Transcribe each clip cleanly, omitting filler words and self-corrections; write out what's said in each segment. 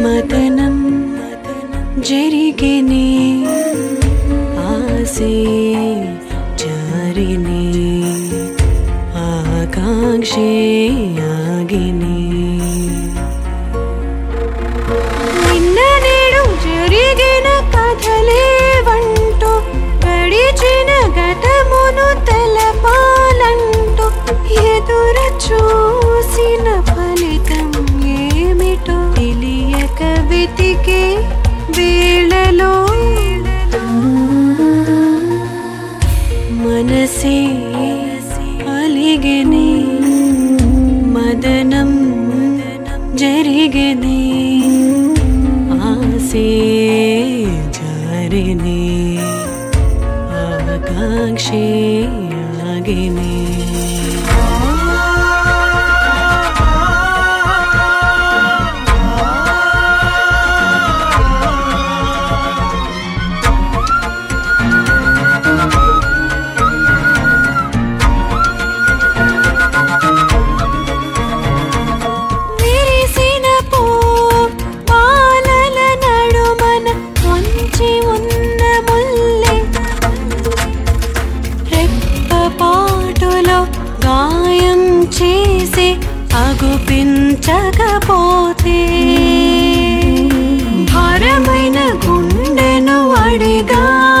మదనం జరిగినే ఆసే జారినే ఆకాంక్షే ఆగినే నిన్న నేడు జరిగిన కథలేవంటూ గడిచిన గతమును తెలపాలంటూ ఎదుర చూసిన ఫలితం ఏమిటో తెలియక వెతికే వేళలో మనసే అలిగెనే మదనం జరిగెనే ఆసే జారినే ఆకాంక్షే ఆగినే గాయం చేసి అగుపించకపోతే భారమైన గుండెను అడిగా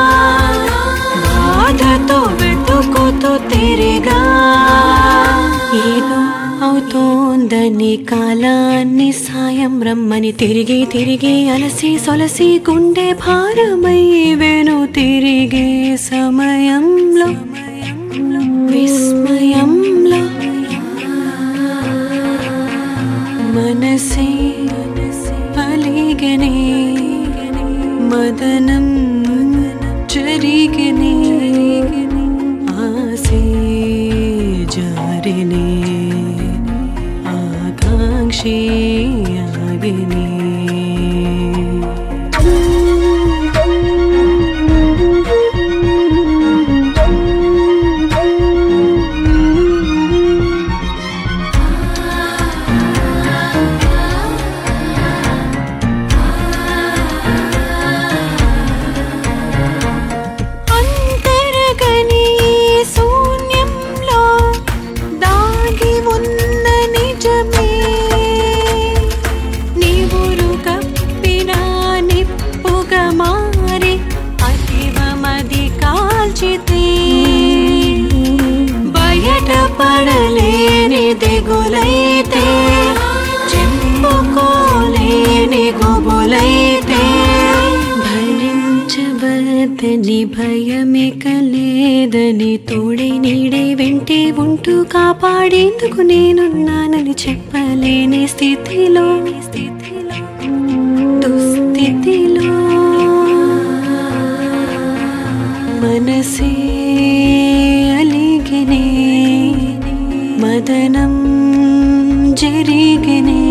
బాధతో వెతుకుతూ తిరిగా ఏదో అవుతోందని కాలాన్ని సాయం రమ్మని తిరిగి తిరిగి అలసి సొలసి గుండె భారమై వెను తిరిగే సమయంలో విస్మయంలో మనసే అలిగెనే మదనం జరిగినే ఆసే జారినే ఆకాంక్షే ఆగినే పడలేని దిగులైతే చెప్పుకోలేని గుబులైతే భరించవద్దని భయమిక లేదని తోడే నీడే వెంటే ఉంటూ కాపాడేందుకు నేనున్నానని చెప్పలేని స్థితిలో దుస్థితిలో మనసే అలిగినే మదనం జరిగినే